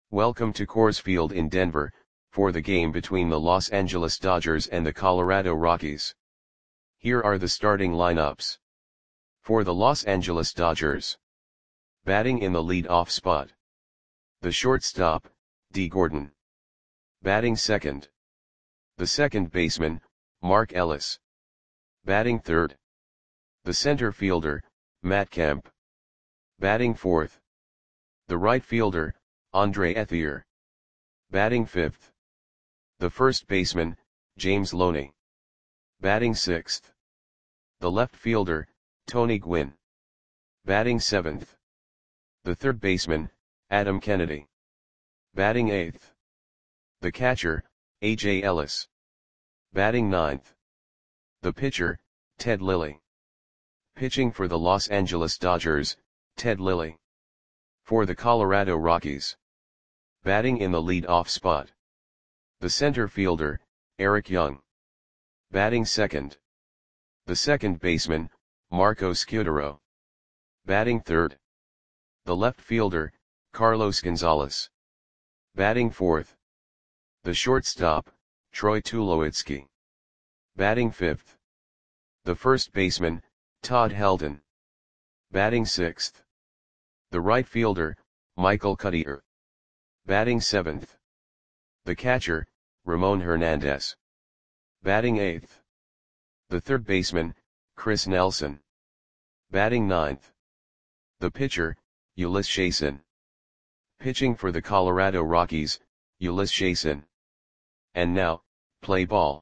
Welcome to Coors Field in Denver, for the game between the Los Angeles Dodgers and the Colorado Rockies. Here are the starting lineups. For the Los Angeles Dodgers. Batting in the lead-off spot. The shortstop, Dee Gordon. Batting second. The second baseman, Mark Ellis. Batting third. The center fielder, Matt Kemp. Batting fourth. The right fielder, Andre Ethier. Batting fifth. The first baseman, James Loney. Batting sixth. The left fielder, Tony Gwynn. Batting seventh. The third baseman, Adam Kennedy. Batting eighth. The catcher, A.J. Ellis. Batting ninth. The pitcher, Ted Lilly. Pitching for the Los Angeles Dodgers, Ted Lilly. For the Colorado Rockies. Batting in the lead-off spot. The center fielder, Eric Young. Batting second. The second baseman, Marco Scutaro. Batting third. The left fielder, Carlos Gonzalez. Batting fourth. The shortstop, Troy Tulowitzki. Batting fifth. The first baseman, Todd Helton. Batting sixth. The right fielder, Michael Cuddyer. Batting seventh. The catcher, Ramon Hernandez. Batting eighth. The third baseman, Chris Nelson. Batting ninth. The pitcher, Ulyss Chasin. Pitching for the Colorado Rockies, Ulyss Chasin. And now, play ball.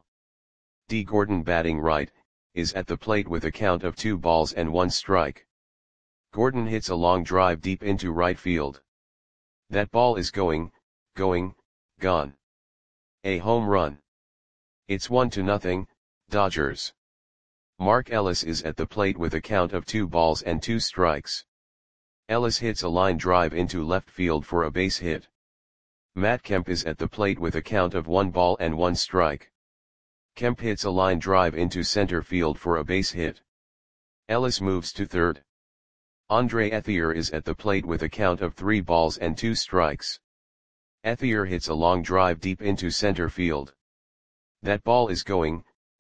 Dee Gordon batting right, is at the plate with a count of 2 balls and 1 strike. Gordon hits a long drive deep into right field. That ball is gone. A home run. It's 1-0, Dodgers. Mark Ellis is at the plate with a count of 2 balls and 2 strikes. Ellis hits a line drive into left field for a base hit. Matt Kemp is at the plate with a count of 1 ball and 1 strike. Kemp hits a line drive into center field for a base hit. Ellis moves to third. Andre Ethier is at the plate with a count of 3 balls and 2 strikes. Ethier hits a long drive deep into center field. That ball is gone.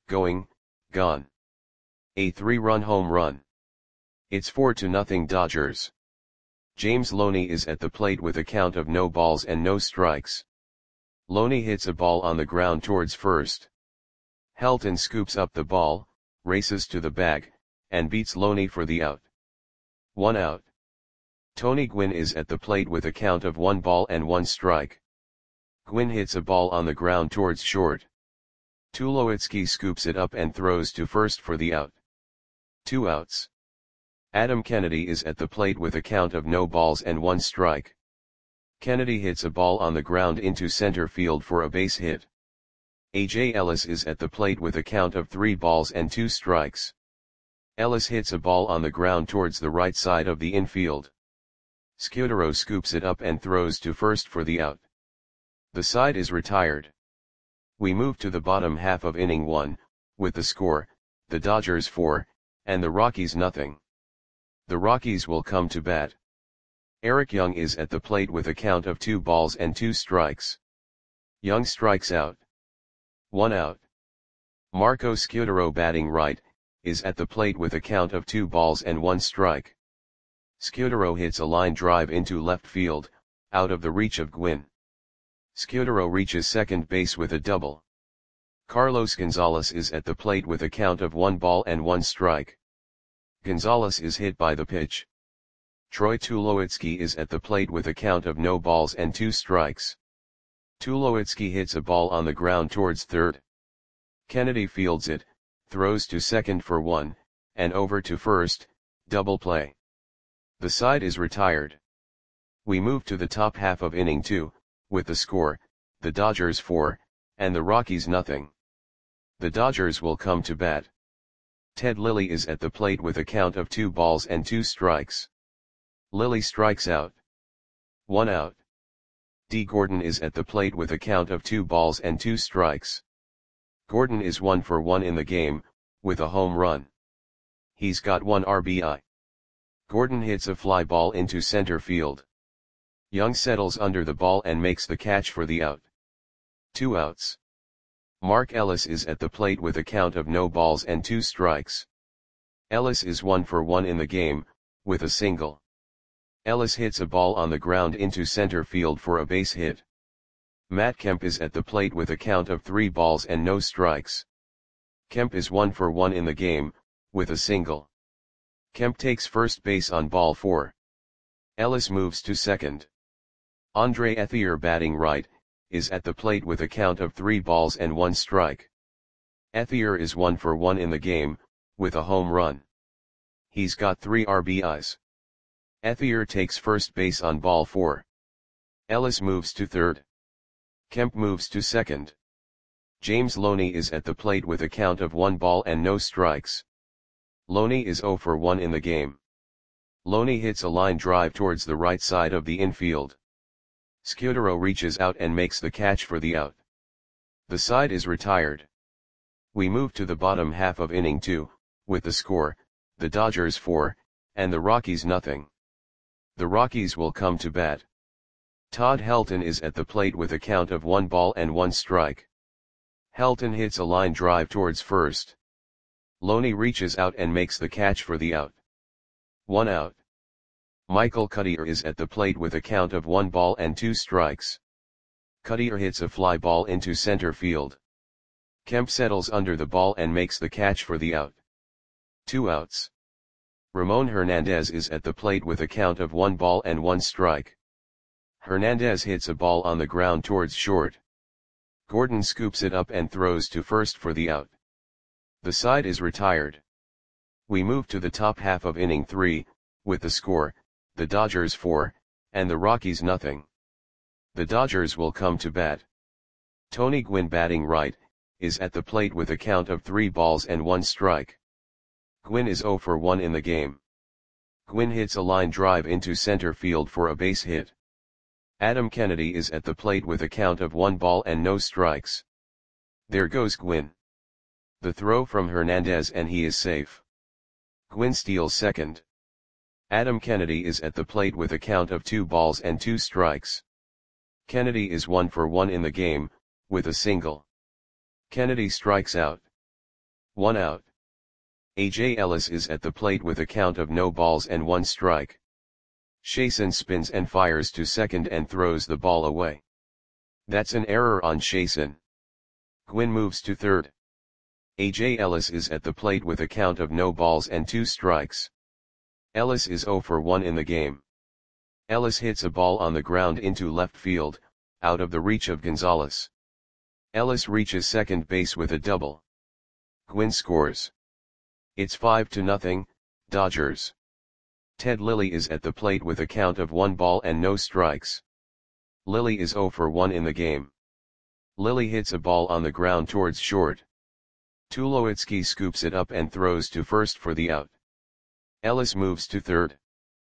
A 3-run home run. It's 4-0 Dodgers. James Loney is at the plate with a count of no balls and no strikes. Loney hits a ball on the ground towards first. Helton scoops up the ball, races to the bag, and beats Loney for the out. 1 out. Tony Gwynn is at the plate with a count of 1 ball and 1 strike. Gwynn hits a ball on the ground towards short. Tulowitzki scoops it up and throws to first for the out. 2 outs. Adam Kennedy is at the plate with a count of no balls and 1 strike. Kennedy hits a ball on the ground into center field for a base hit. A.J. Ellis is at the plate with a count of 3 balls and 2 strikes. Ellis hits a ball on the ground towards the right side of the infield. Scutaro scoops it up and throws to first for the out. The side is retired. We move to the bottom half of inning 1, with the score, the Dodgers 4, and the Rockies 0. The Rockies will come to bat. Eric Young is at the plate with a count of 2 balls and 2 strikes. Young strikes out. 1 out. Marco Scutaro batting right, is at the plate with a count of 2 balls and 1 strike. Scutaro hits a line drive into left field, out of the reach of Gwynn. Scutaro reaches second base with a double. Carlos Gonzalez is at the plate with a count of 1 ball and 1 strike. Gonzalez is hit by the pitch. Troy Tulowitzki is at the plate with a count of no balls and 2 strikes. Tulowitzki hits a ball on the ground towards third. Kennedy fields it, throws to second for 1, and over to first, double play. The side is retired. We move to the top half of inning 2, with the score, the Dodgers 4, and the Rockies 0. The Dodgers will come to bat. Ted Lilly is at the plate with a count of 2 balls and 2 strikes. Lilly strikes out. 1 out. Dee Gordon is at the plate with a count of 2 balls and 2 strikes. Gordon is 1 for 1 in the game, with a home run. He's got 1 RBI. Gordon hits a fly ball into center field. Young settles under the ball and makes the catch for the out. 2 outs. Mark Ellis is at the plate with a count of no balls and 2 strikes. Ellis is 1 for 1 in the game, with a single. Ellis hits a ball on the ground into center field for a base hit. Matt Kemp is at the plate with a count of 3 balls and no strikes. Kemp is 1 for 1 in the game, with a single. Kemp takes first base on ball 4. Ellis moves to second. Andre Ethier, batting right, is at the plate with a count of 3 balls and 1 strike. Ethier is 1 for 1 in the game, with a home run. He's got 3 RBIs. Ethier takes first base on ball 4. Ellis moves to third. Kemp moves to second. James Loney is at the plate with a count of 1 ball and no strikes. Loney is 0 for 1 in the game. Loney hits a line drive towards the right side of the infield. Scudero reaches out and makes the catch for the out. The side is retired. We move to the bottom half of inning 2, with the score, the Dodgers 4, and the Rockies nothing. The Rockies will come to bat. Todd Helton is at the plate with a count of 1 ball and 1 strike. Helton hits a line drive towards first. Loney reaches out and makes the catch for the out. 1 out. Michael Cuddyer is at the plate with a count of 1 ball and 2 strikes. Cuddyer hits a fly ball into center field. Kemp settles under the ball and makes the catch for the out. 2 outs. Ramon Hernandez is at the plate with a count of 1 ball and 1 strike. Hernandez hits a ball on the ground towards short. Gordon scoops it up and throws to first for the out. The side is retired. We move to the top half of inning 3, with the score, the Dodgers 4, and the Rockies nothing. The Dodgers will come to bat. Tony Gwynn, batting right, is at the plate with a count of 3 balls and 1 strike. Gwynn is 0 for 1 in the game. Gwynn hits a line drive into center field for a base hit. Adam Kennedy is at the plate with a count of 1 ball and no strikes. There goes Gwynn. The throw from Hernandez and he is safe. Gwynn steals second. Adam Kennedy is at the plate with a count of 2 balls and 2 strikes. Kennedy is 1 for 1 in the game, with a single. Kennedy strikes out. 1 out. A.J. Ellis is at the plate with a count of no balls and 1 strike. Chasen spins and fires to second and throws the ball away. That's an error on Chasen. Gwynn moves to third. A.J. Ellis is at the plate with a count of no balls and 2 strikes. Ellis is 0 for 1 in the game. Ellis hits a ball on the ground into left field, out of the reach of Gonzalez. Ellis reaches second base with a double. Gwynn scores. It's 5-0, Dodgers. Ted Lilly is at the plate with a count of 1 ball and no strikes. Lilly is 0 for 1 in the game. Lilly hits a ball on the ground towards short. Tulowitzki scoops it up and throws to first for the out. Ellis moves to third.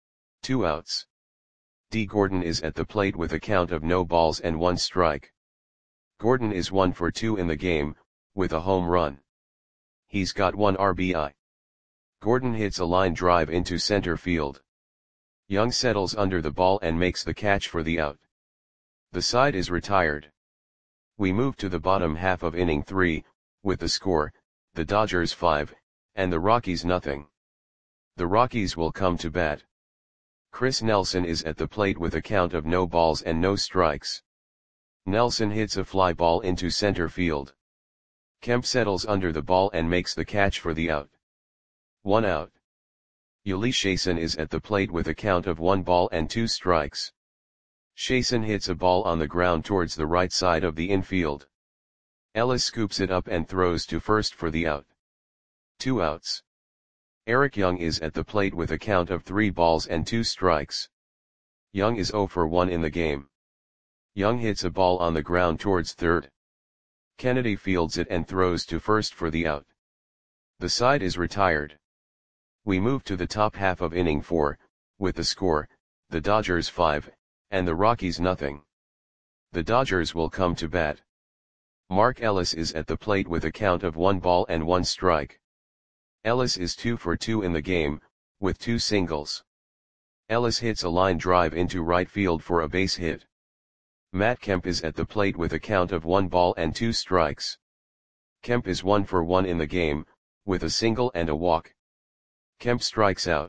2 outs. D. Gordon is at the plate with a count of no balls and 1 strike. Gordon is 1 for 2 in the game, with a home run. He's got 1 RBI. Gordon hits a line drive into center field. Young settles under the ball and makes the catch for the out. The side is retired. We move to the bottom half of inning 3, with the score, the Dodgers 5, and the Rockies nothing. The Rockies will come to bat. Chris Nelson is at the plate with a count of no balls and no strikes. Nelson hits a fly ball into center field. Kemp settles under the ball and makes the catch for the out. 1 out. Yuli Chasen is at the plate with a count of 1 ball and 2 strikes. Chasen hits a ball on the ground towards the right side of the infield. Ellis scoops it up and throws to first for the out. 2 outs. Eric Young is at the plate with a count of 3 balls and 2 strikes. Young is 0 for 1 in the game. Young hits a ball on the ground towards third. Kennedy fields it and throws to first for the out. The side is retired. We move to the top half of inning 4, with the score, the Dodgers 5, and the Rockies nothing. The Dodgers will come to bat. Mark Ellis is at the plate with a count of 1 ball and 1 strike. Ellis is 2 for 2 in the game, with 2 singles. Ellis hits a line drive into right field for a base hit. Matt Kemp is at the plate with a count of 1 ball and 2 strikes. Kemp is 1 for 1 in the game, with a single and a walk. Kemp strikes out.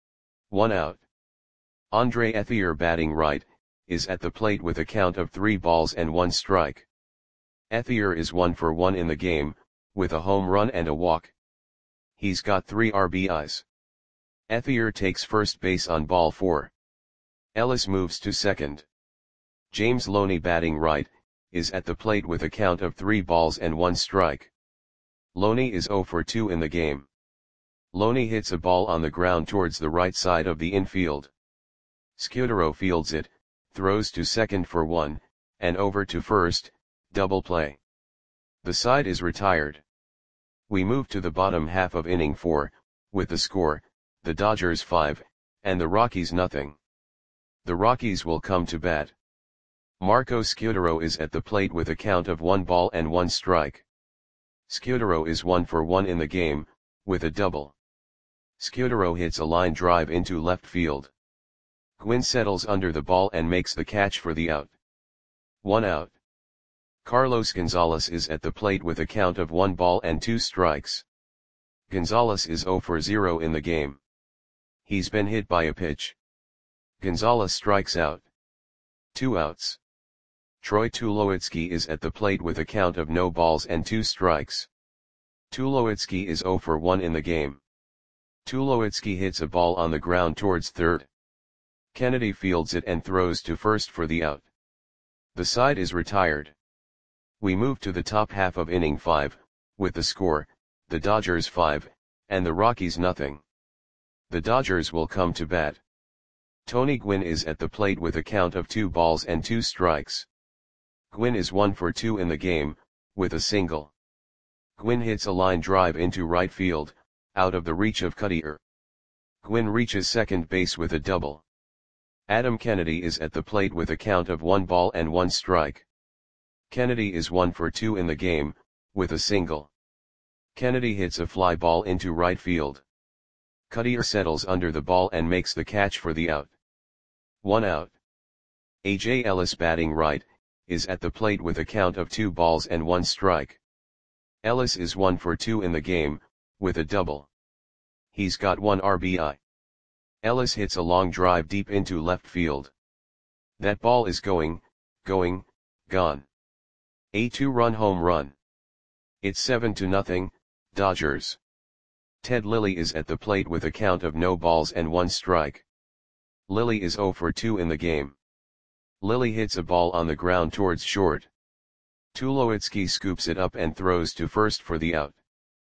1 out. Andre Ethier, batting right, is at the plate with a count of 3 balls and 1 strike. Ethier is 1 for 1 in the game, with a home run and a walk. He's got 3 RBIs. Ethier takes first base on ball 4. Ellis moves to second. James Loney, batting right, is at the plate with a count of 3 balls and 1 strike. Loney is 0 for 2 in the game. Loney hits a ball on the ground towards the right side of the infield. Scudero fields it, throws to second for 1, and over to first, double play. The side is retired. We move to the bottom half of inning 4, with the score, the Dodgers 5, and the Rockies nothing. The Rockies will come to bat. Marco Scudero is at the plate with a count of 1 ball and 1 strike. Scudero is 1 for 1 in the game, with a double. Scudero hits a line drive into left field. Gwynn settles under the ball and makes the catch for the out. 1 out. Carlos Gonzalez is at the plate with a count of 1 ball and 2 strikes. Gonzalez is 0 for 0 in the game. He's been hit by a pitch. Gonzalez strikes out. 2 outs. Troy Tulowitzki is at the plate with a count of no balls and 2 strikes. Tulowitzki is 0 for 1 in the game. Tulowitzki hits a ball on the ground towards third. Kennedy fields it and throws to first for the out. The side is retired. We move to the top half of inning 5, with the score, the Dodgers 5, and the Rockies nothing. The Dodgers will come to bat. Tony Gwynn is at the plate with a count of 2 balls and 2 strikes. Gwynn is 1 for 2 in the game, with a single. Gwynn hits a line drive into right field, out of the reach of Cuttier. Gwynn reaches second base with a double. Adam Kennedy is at the plate with a count of 1 ball and 1 strike. Kennedy is 1 for 2 in the game, with a single. Kennedy hits a fly ball into right field. Cuttier settles under the ball and makes the catch for the out. 1 out. A.J. Ellis, batting right, is at the plate with a count of 2 balls and 1 strike. Ellis is 1 for 2 in the game, with a double. He's got 1 RBI. Ellis hits a long drive deep into left field. That ball is gone. A 2-run home run. It's 7-0, Dodgers. Ted Lilly is at the plate with a count of no balls and 1 strike. Lilly is 0 for 2 in the game. Lilly hits a ball on the ground towards short. Tulowitzki scoops it up and throws to first for the out.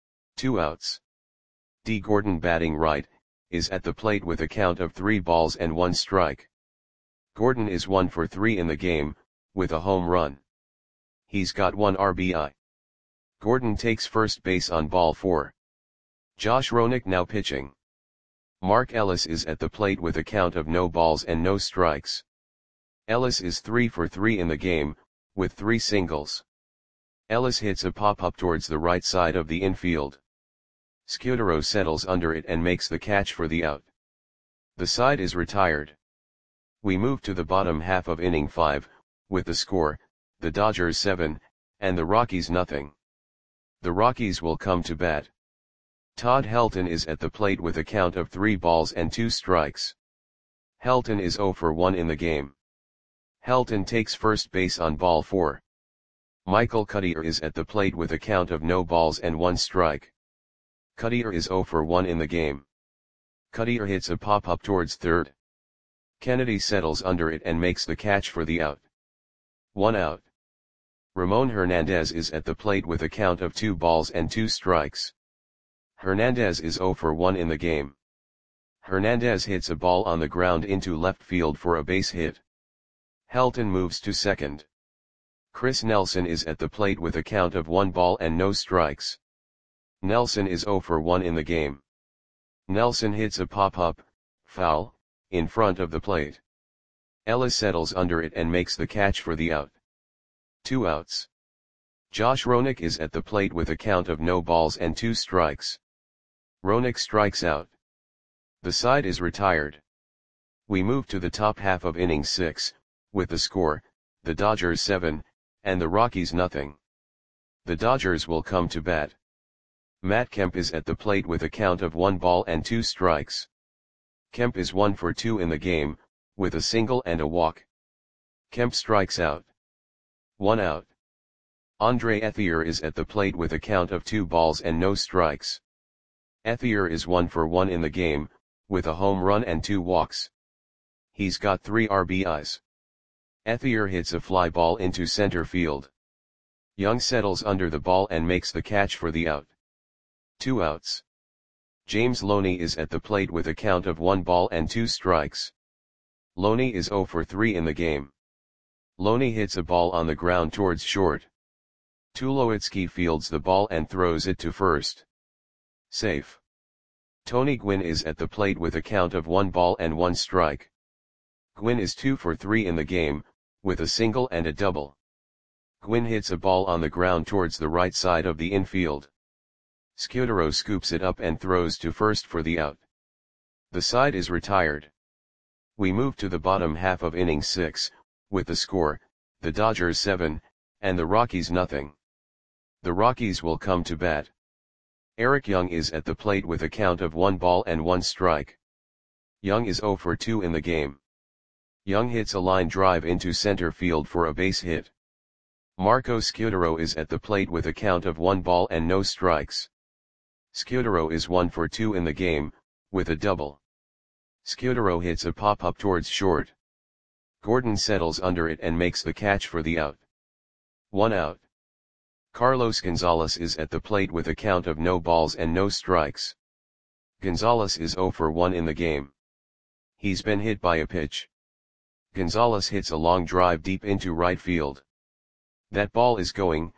2 outs. D. Gordon, batting right, is at the plate with a count of 3 balls and 1 strike. Gordon is 1 for 3 in the game, with a home run. He's got 1 RBI. Gordon takes first base on ball 4. Josh Roenick now pitching. Mark Ellis is at the plate with a count of no balls and no strikes. Ellis is 3 for 3 in the game, with 3 singles. Ellis hits a pop-up towards the right side of the infield. Scudero settles under it and makes the catch for the out. The side is retired. We move to the bottom half of inning 5, with the score, the Dodgers 7, and the Rockies nothing. The Rockies will come to bat. Todd Helton is at the plate with a count of 3 balls and 2 strikes. Helton is 0 for 1 in the game. Helton takes first base on ball 4. Michael Cuttier is at the plate with a count of no balls and 1 strike. Cuttier is 0 for 1 in the game. Cuttier hits a pop-up towards third. Kennedy settles under it and makes the catch for the out. 1 out. Ramon Hernandez is at the plate with a count of 2 balls and 2 strikes. Hernandez is 0 for 1 in the game. Hernandez hits a ball on the ground into left field for a base hit. Helton moves to second. Chris Nelson is at the plate with a count of 1 ball and no strikes. Nelson is 0 for 1 in the game. Nelson hits a pop-up, foul, in front of the plate. Ellis settles under it and makes the catch for the out. 2 outs. Josh Roenick is at the plate with a count of no balls and 2 strikes. Roenick strikes out. The side is retired. We move to the top half of inning 6, with the score, the Dodgers 7, and the Rockies nothing. The Dodgers will come to bat. Matt Kemp is at the plate with a count of 1 ball and 2 strikes. Kemp is 1 for 2 in the game, with a single and a walk. Kemp strikes out. 1 out. Andre Ethier is at the plate with a count of 2 balls and no strikes. Ethier is 1 for 1 in the game, with a home run and 2 walks. He's got 3 RBIs. Ethier hits a fly ball into center field. Young settles under the ball and makes the catch for the out. 2 outs. James Loney is at the plate with a count of 1 ball and 2 strikes. Loney is 0 for 3 in the game. Loney hits a ball on the ground towards short. Tulowitzki fields the ball and throws it to first. Safe. Tony Gwynn is at the plate with a count of 1 ball and 1 strike. Gwynn is 2 for 3 in the game, with a single and a double. Gwynn hits a ball on the ground towards the right side of the infield. Scudero scoops it up and throws to first for the out. The side is retired. We move to the bottom half of inning 6, with the score, the Dodgers 7, and the Rockies nothing. The Rockies will come to bat. Eric Young is at the plate with a count of 1 ball and 1 strike. Young is 0 for 2 in the game. Young hits a line drive into center field for a base hit. Marco Scudero is at the plate with a count of 1 ball and no strikes. Scudero is 1 for 2 in the game, with a double. Scudero hits a pop-up towards short. Gordon settles under it and makes the catch for the out. 1 out. Carlos Gonzalez is at the plate with a count of no balls and no strikes. Gonzalez is 0 for 1 in the game. He's been hit by a pitch. Gonzalez hits a long drive deep into right field. That ball is gone.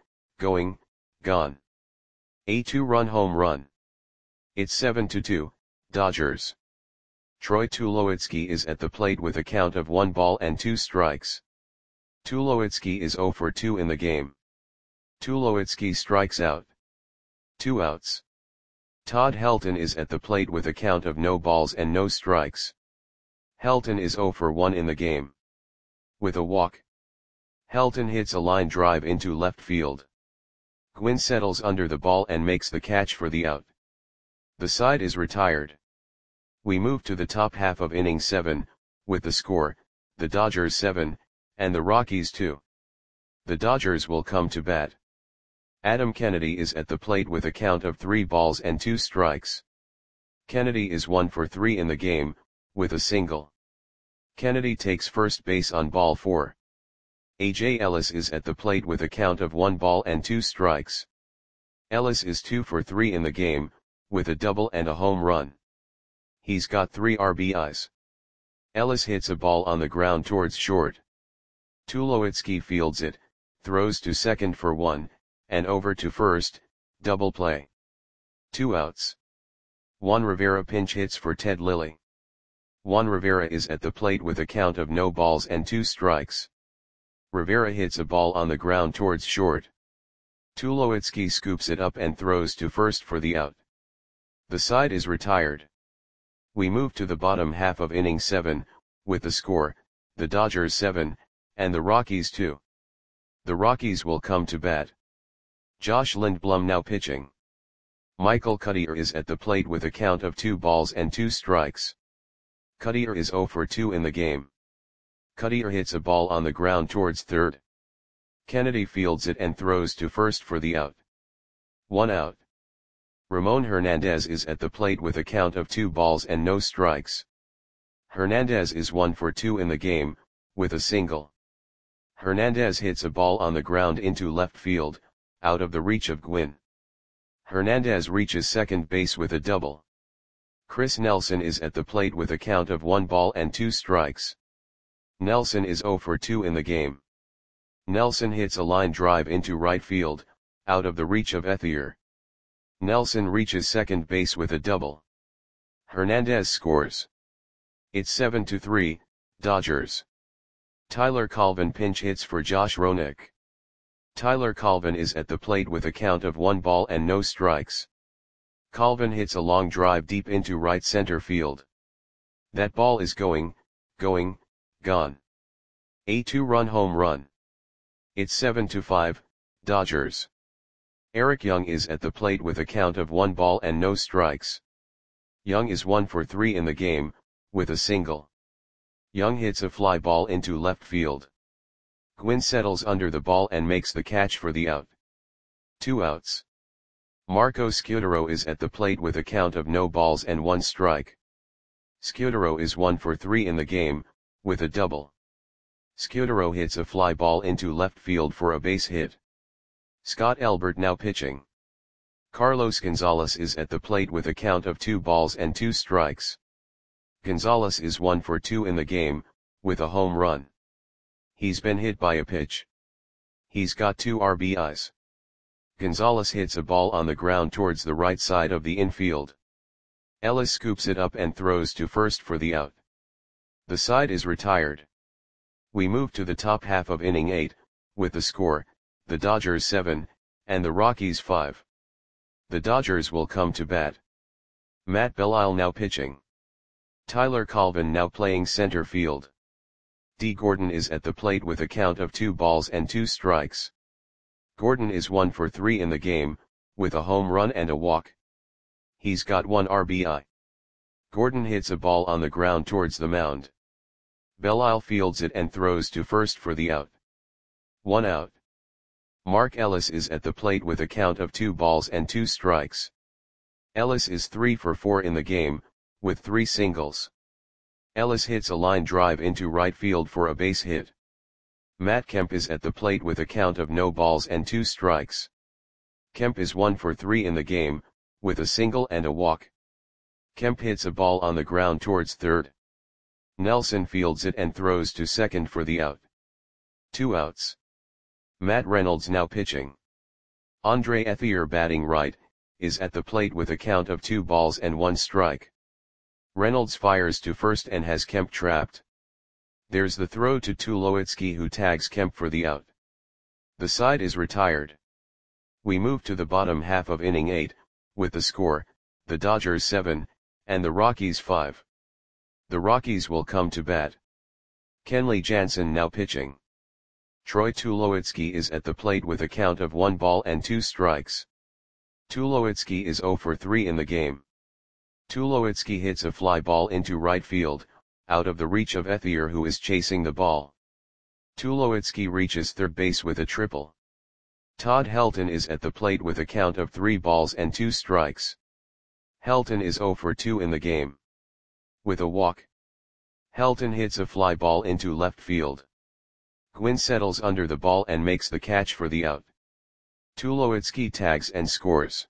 A 2-run home run. It's 7-2, Dodgers. Troy Tulowitzki is at the plate with a count of 1 ball and 2 strikes. Tulowitzki is 0 for 2 in the game. Tulowitzki strikes out. 2 outs. Todd Helton is at the plate with a count of no balls and no strikes. Helton is 0 for 1 in the game. With a walk. Helton hits a line drive into left field. Gwynn settles under the ball and makes the catch for the out. The side is retired. We move to the top half of inning 7, with the score, the Dodgers 7, and the Rockies 2. The Dodgers will come to bat. Adam Kennedy is at the plate with a count of 3 balls and 2 strikes. Kennedy is 1 for 3 in the game, with a single. Kennedy takes first base on ball 4. A.J. Ellis is at the plate with a count of 1 ball and 2 strikes. Ellis is 2 for 3 in the game, with a double and a home run. He's got 3 RBIs. Ellis hits a ball on the ground towards short. Tulowitzki fields it, throws to second for 1, and over to first, double play. 2 outs. Juan Rivera pinch hits for Ted Lilly. Juan Rivera is at the plate with a count of no balls and 2 strikes. Rivera hits a ball on the ground towards short. Tulowitzki scoops it up and throws to first for the out. The side is retired. We move to the bottom half of inning 7, with the score, the Dodgers 7, and the Rockies 2. The Rockies will come to bat. Josh Lindblom now pitching. Michael Cuddyer is at the plate with a count of 2 balls and 2 strikes. Cuddyer is 0 for 2 in the game. Cuddyer hits a ball on the ground towards third. Kennedy fields it and throws to first for the out. 1 out. Ramon Hernandez is at the plate with a count of 2 balls and no strikes. Hernandez is 1 for 2 in the game, with a single. Hernandez hits a ball on the ground into left field, out of the reach of Gwynn. Hernandez reaches second base with a double. Chris Nelson is at the plate with a count of 1 ball and 2 strikes. Nelson is 0 for 2 in the game. Nelson hits a line drive into right field, out of the reach of Ethier. Nelson reaches second base with a double. Hernandez scores. It's 7-3, Dodgers. Tyler Colvin pinch hits for Josh Roenick. Tyler Colvin is at the plate with a count of 1 ball and no strikes. Colvin hits a long drive deep into right center field. That ball is gone. going, gone. A 2-run home run. It's 7-5, Dodgers. Eric Young is at the plate with a count of 1 ball and no strikes. Young is 1 for 3 in the game, with a single. Young hits a fly ball into left field. Gwynn settles under the ball and makes the catch for the out. 2 outs. Marco Scutaro is at the plate with a count of no balls and 1 strike. Scutaro is 1 for 3 in the game, with a double. Scutaro hits a fly ball into left field for a base hit. Scott Elbert now pitching. Carlos Gonzalez is at the plate with a count of 2 balls and 2 strikes. Gonzalez is 1 for 2 in the game, with a home run. He's been hit by a pitch. He's got 2 RBIs. Gonzalez hits a ball on the ground towards the right side of the infield. Ellis scoops it up and throws to first for the out. The side is retired. We move to the top half of inning 8, with the score, the Dodgers 7, and the Rockies 5. The Dodgers will come to bat. Matt Belisle now pitching. Tyler Colvin now playing center field. D. Gordon is at the plate with a count of 2 balls and 2 strikes. Gordon is 1 for 3 in the game, with a home run and a walk. He's got 1 RBI. Gordon hits a ball on the ground towards the mound. Belisle fields it and throws to first for the out. 1 out. Mark Ellis is at the plate with a count of 2 balls and 2 strikes. Ellis is 3 for 4 in the game, with 3 singles. Ellis hits a line drive into right field for a base hit. Matt Kemp is at the plate with a count of no balls and 2 strikes. Kemp is 1 for 3 in the game, with a single and a walk. Kemp hits a ball on the ground towards third. Nelson fields it and throws to second for the out. 2 outs. Matt Reynolds now pitching. Andre Ethier batting right, is at the plate with a count of 2 balls and 1 strike. Reynolds fires to first and has Kemp trapped. There's the throw to Tulowitzki who tags Kemp for the out. The side is retired. We move to the bottom half of inning 8, with the score, the Dodgers 7, and the Rockies 5. The Rockies will come to bat. Kenley Jansen now pitching. Troy Tulowitzki is at the plate with a count of 1 ball and 2 strikes. Tulowitzki is 0 for 3 in the game. Tulowitzki hits a fly ball into right field, out of the reach of Ethier who is chasing the ball. Tulowitzki reaches third base with a triple. Todd Helton is at the plate with a count of 3 balls and 2 strikes. Helton is 0 for 2 in the game. With a walk. Helton hits a fly ball into left field. Gwynn settles under the ball and makes the catch for the out. Tulowitzki tags and scores.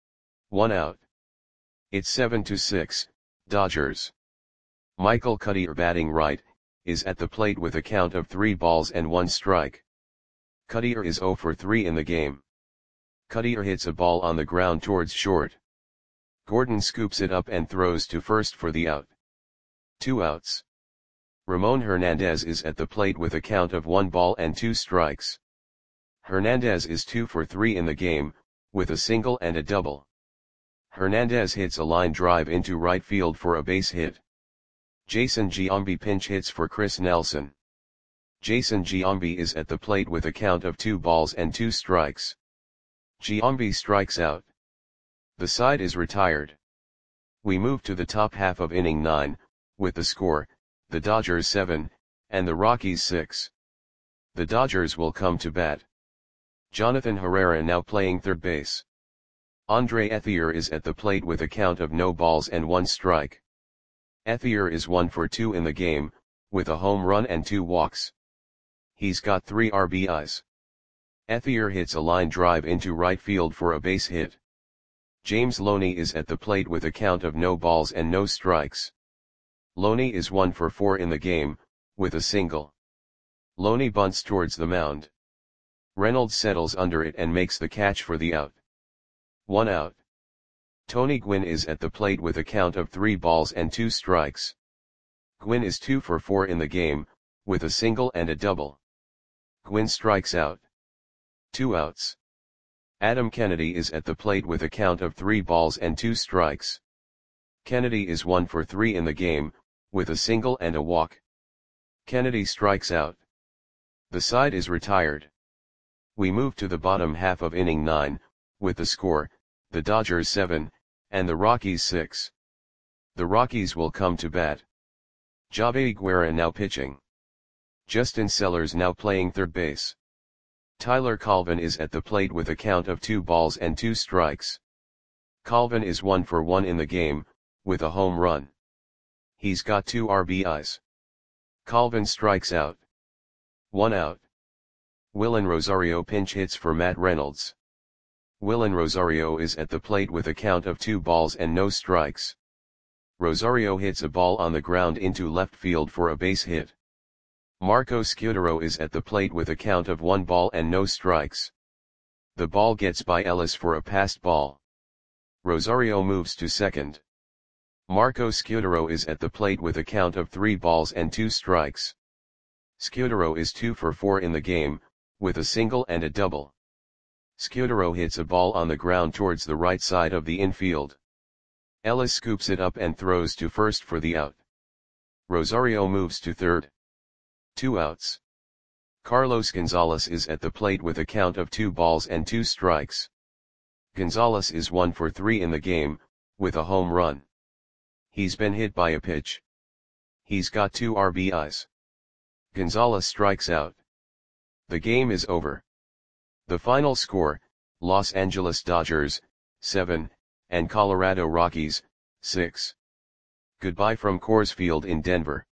1 out. It's 7-6, Dodgers. Michael Cuddyer batting right, is at the plate with a count of 3 balls and 1 strike. Cuddyer is 0 for 3 in the game. Cuddyer hits a ball on the ground towards short. Gordon scoops it up and throws to first for the out. 2 outs. Ramon Hernandez is at the plate with a count of 1 ball and 2 strikes. Hernandez is 2 for 3 in the game, with a single and a double. Hernandez hits a line drive into right field for a base hit. Jason Giambi pinch hits for Chris Nelson. Jason Giambi is at the plate with a count of 2 balls and 2 strikes. Giambi strikes out. The side is retired. We move to the top half of inning 9, with the score, the Dodgers 7, and the Rockies 6. The Dodgers will come to bat. Jonathan Herrera now playing third base. Andre Ethier is at the plate with a count of no balls and 1 strike. Ethier is 1 for 2 in the game, with a home run and 2 walks. He's got 3 RBIs. Ethier hits a line drive into right field for a base hit. James Loney is at the plate with a count of no balls and no strikes. Loney is 1 for 4 in the game, with a single. Loney bunts towards the mound. Reynolds settles under it and makes the catch for the out. 1 out. Tony Gwynn is at the plate with a count of 3 balls and 2 strikes. Gwynn is 2 for 4 in the game, with a single and a double. Gwynn strikes out. 2 outs. Adam Kennedy is at the plate with a count of 3 balls and 2 strikes. Kennedy is 1 for 3 in the game, with a single and a walk. Kennedy strikes out. The side is retired. We move to the bottom half of inning 9, with the score, the Dodgers 7, and the Rockies 6. The Rockies will come to bat. Javi Guerra now pitching. Justin Sellers now playing third base. Tyler Colvin is at the plate with a count of 2 balls and 2 strikes. Colvin is 1 for 1 in the game, with a home run. He's got 2 RBIs. Colvin strikes out. 1 out. Willen Rosario pinch hits for Matt Reynolds. Willen Rosario is at the plate with a count of 2 balls and no strikes. Rosario hits a ball on the ground into left field for a base hit. Marco Scutaro is at the plate with a count of 1 ball and no strikes. The ball gets by Ellis for a passed ball. Rosario moves to second. Marco Scutaro is at the plate with a count of 3 balls and 2 strikes. Scutaro is 2 for 4 in the game, with a single and a double. Scutaro hits a ball on the ground towards the right side of the infield. Ellis scoops it up and throws to first for the out. Rosario moves to third. 2 outs. Carlos Gonzalez is at the plate with a count of 2 balls and 2 strikes. Gonzalez is 1 for 3 in the game, with a home run. He's been hit by a pitch. He's got 2 RBIs. Gonzalez strikes out. The game is over. The final score, Los Angeles Dodgers, 7, and Colorado Rockies, 6. Goodbye from Coors Field in Denver.